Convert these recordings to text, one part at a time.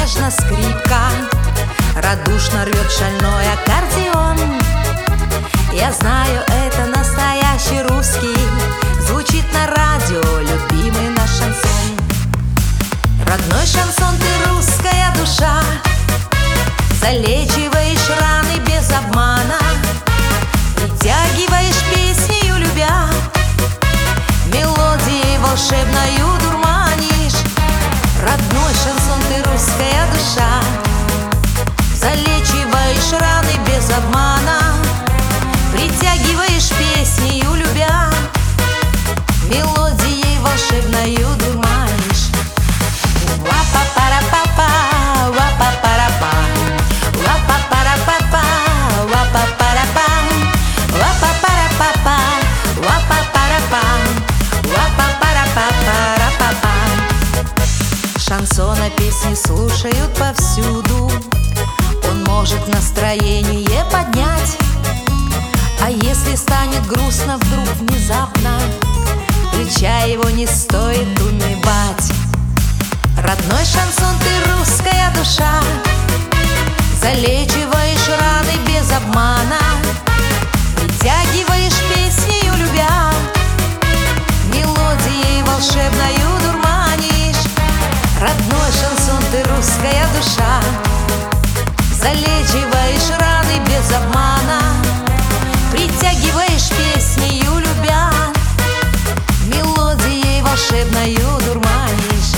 нежно скрипка, радушно рвет шальной аккордеон. Я знаю, это настоящий русский, звучит на радио любимый наш шансон. Родной шансон, ты русская душа, залечиваешь раны без обмана, притягиваешь песнею любя, мелодией волшебною дурманишь. Родной шансон, ты русская душа, залечиваешь раны без обмана, притягиваешь песнею любя, мелодией волшебною дурманишь. Ва-па-пара-па-па, ва-па-пара-па, ва-па-пара-па-па, ва-па-пара-па, ва-па-пара-па-па, ва-па-пара-па, ва-па-пара-па-пара-па-па. Шансона песни слушают повсюду, он может настроение поднять. А если станет грустно вдруг внезапно, включай его, не стоит унывать. Родной шансон, ты русская душа, залечиваешь раны без обмана, притягиваешь песнею любя, мелодией волшебною дурманишь. Родной шансон, ты русская душа, залечиваешь раны без обмана, притягиваешь песнею любя, мелодией волшебною дурманишь.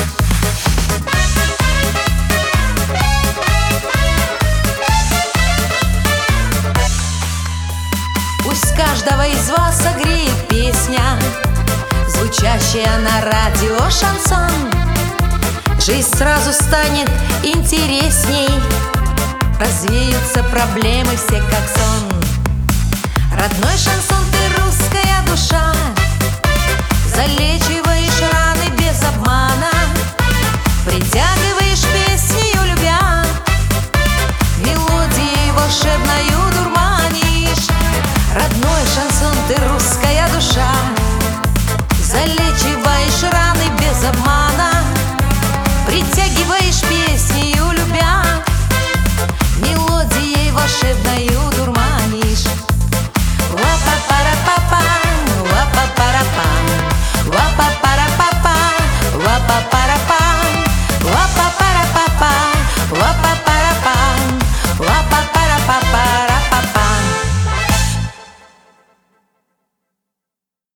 Пусть каждого из вас согреет песня, звучащая на радио шансон. Жизнь сразу станет интересней, развеются проблемы все как сон. Родной шансон, ты русская душа, залечиваешь раны